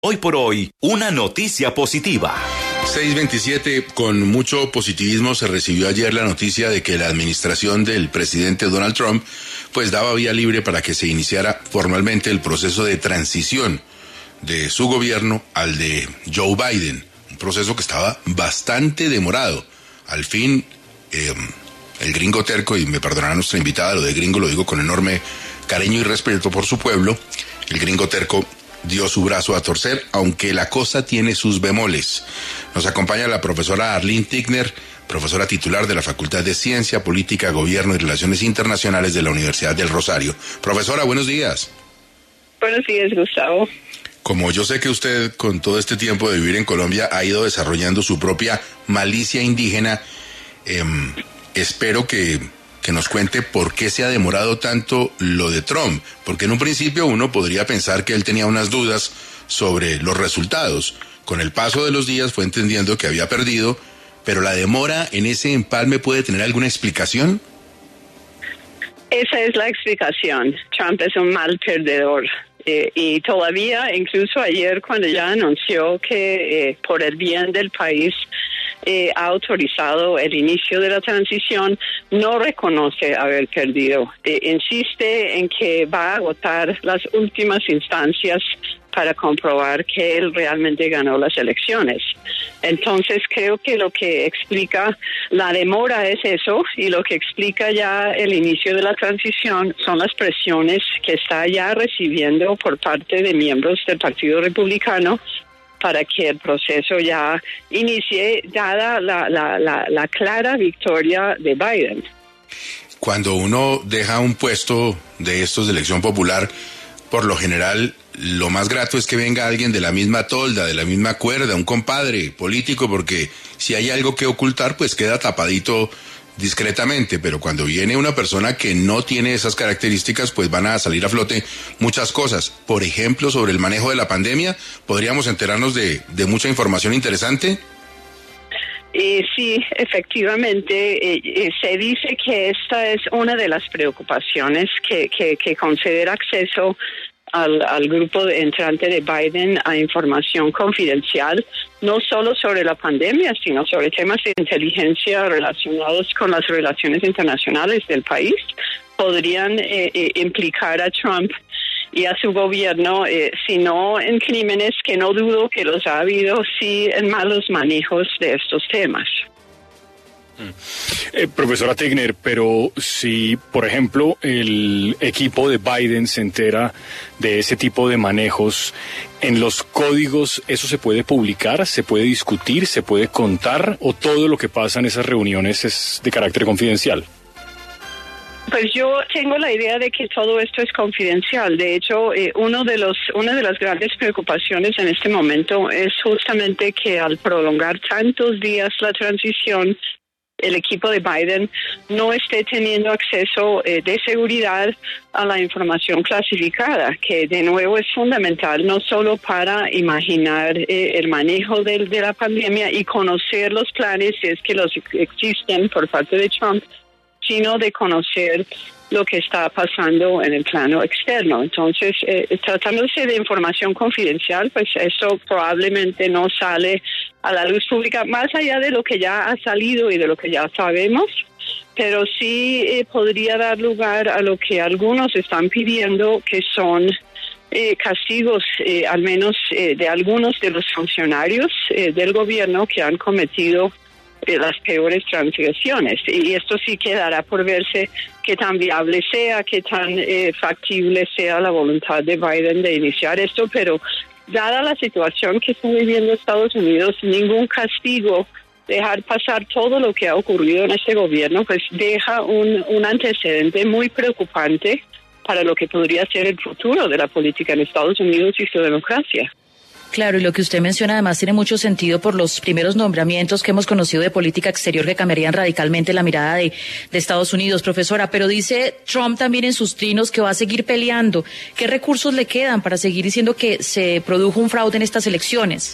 Hoy por hoy, una noticia positiva. 6:27, con mucho positivismo se recibió ayer la noticia de que la administración del presidente Donald Trump pues daba vía libre para que se iniciara formalmente el proceso de transición de su gobierno al de Joe Biden, un proceso que estaba bastante demorado. Al fin, el gringo terco, y me perdonará nuestra invitada, lo de gringo lo digo con enorme cariño y respeto por su pueblo, el gringo terco dio su brazo a torcer, aunque la cosa tiene sus bemoles. Nos acompaña la profesora Arlene Tigner, profesora titular de la Facultad de Ciencia, Política, Gobierno y Relaciones Internacionales de la Universidad del Rosario. Profesora, buenos días. Buenos días, Gustavo. Como yo sé que usted, con todo este tiempo de vivir en Colombia, ha ido desarrollando su propia malicia indígena, espero que nos cuente por qué se ha demorado tanto lo de Trump, porque en un principio uno podría pensar que él tenía unas dudas sobre los resultados. Con el paso de los días fue entendiendo que había perdido, pero la demora en ese empalme ¿puede tener alguna explicación? Esa es la explicación. Trump es un mal perdedor. Y todavía, incluso ayer, cuando ya anunció que por el bien del país ha autorizado el inicio de la transición, no reconoce haber perdido. Insiste en que va a agotar las últimas instancias para comprobar que él realmente ganó las elecciones. Entonces creo que lo que explica la demora es eso, y lo que explica ya el inicio de la transición son las presiones que está ya recibiendo por parte de miembros del Partido Republicano para que el proceso ya inicie, dada la clara victoria de Biden. Cuando uno deja un puesto de estos de elección popular, por lo general, lo más grato es que venga alguien de la misma tolda, de la misma cuerda, un compadre político, porque si hay algo que ocultar, pues queda tapadito discretamente, pero cuando viene una persona que no tiene esas características, pues van a salir a flote muchas cosas. Por ejemplo, sobre el manejo de la pandemia, ¿podríamos enterarnos de mucha información interesante? Sí, efectivamente, se dice que esta es una de las preocupaciones que conceder acceso al grupo entrante de Biden a información confidencial, no solo sobre la pandemia, sino sobre temas de inteligencia relacionados con las relaciones internacionales del país, podrían implicar a Trump y a su gobierno, si no en crímenes, que no dudo que los ha habido, sí en malos manejos de estos temas. Profesora Tigner, pero si, por ejemplo, el equipo de Biden se entera de ese tipo de manejos, ¿en los códigos eso se puede publicar, se puede discutir, se puede contar, o todo lo que pasa en esas reuniones es de carácter confidencial? Pues yo tengo la idea de que todo esto es confidencial. De hecho, una de las grandes preocupaciones en este momento es justamente que al prolongar tantos días la transición, el equipo de Biden no esté teniendo acceso de seguridad a la información clasificada, que de nuevo es fundamental no solo para imaginar el manejo de la pandemia y conocer los planes, si es que los existen por parte de Trump, sino de conocer lo que está pasando en el plano externo. Entonces, tratándose de información confidencial, pues eso probablemente no sale a la luz pública, más allá de lo que ya ha salido y de lo que ya sabemos, pero sí podría dar lugar a lo que algunos están pidiendo, que son castigos, al menos de algunos de los funcionarios del gobierno que han cometido las peores transgresiones. Y esto sí quedará por verse qué tan viable sea, qué tan factible sea la voluntad de Biden de iniciar esto, pero dada la situación que está viviendo Estados Unidos, ningún castigo, dejar pasar todo lo que ha ocurrido en este gobierno, pues deja un antecedente muy preocupante para lo que podría ser el futuro de la política en Estados Unidos y su democracia. Claro, y lo que usted menciona además tiene mucho sentido por los primeros nombramientos que hemos conocido de política exterior que cambiarían radicalmente la mirada de Estados Unidos, profesora. Pero dice Trump también en sus trinos que va a seguir peleando. ¿Qué recursos le quedan para seguir diciendo que se produjo un fraude en estas elecciones?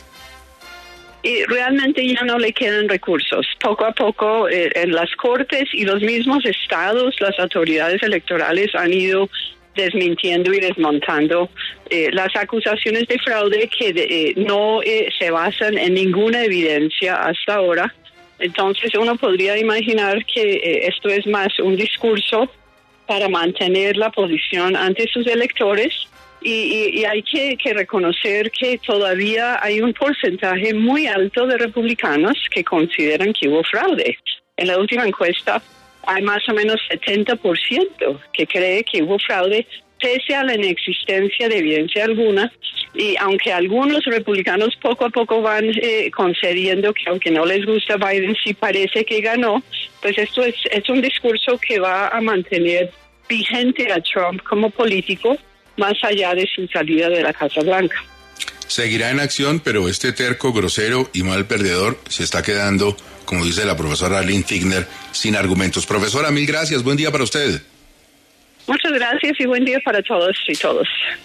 Y realmente ya no le quedan recursos. Poco a poco en las cortes y los mismos estados, las autoridades electorales han ido desmintiendo y desmontando las acusaciones de fraude que no se basan en ninguna evidencia hasta ahora. Entonces uno podría imaginar que esto es más un discurso para mantener la posición ante sus electores y hay que reconocer que todavía hay un porcentaje muy alto de republicanos que consideran que hubo fraude. En la última encuesta hay más o menos 70% que cree que hubo fraude pese a la inexistencia de evidencia alguna, y aunque algunos republicanos poco a poco van concediendo que aunque no les gusta Biden, sí parece que ganó, pues esto es un discurso que va a mantener vigente a Trump como político más allá de su salida de la Casa Blanca. Seguirá en acción, pero este terco, grosero y mal perdedor se está quedando, como dice la profesora Lynn Tigner, sin argumentos. Profesora, mil gracias, buen día para usted. Muchas gracias y buen día para todos y todos.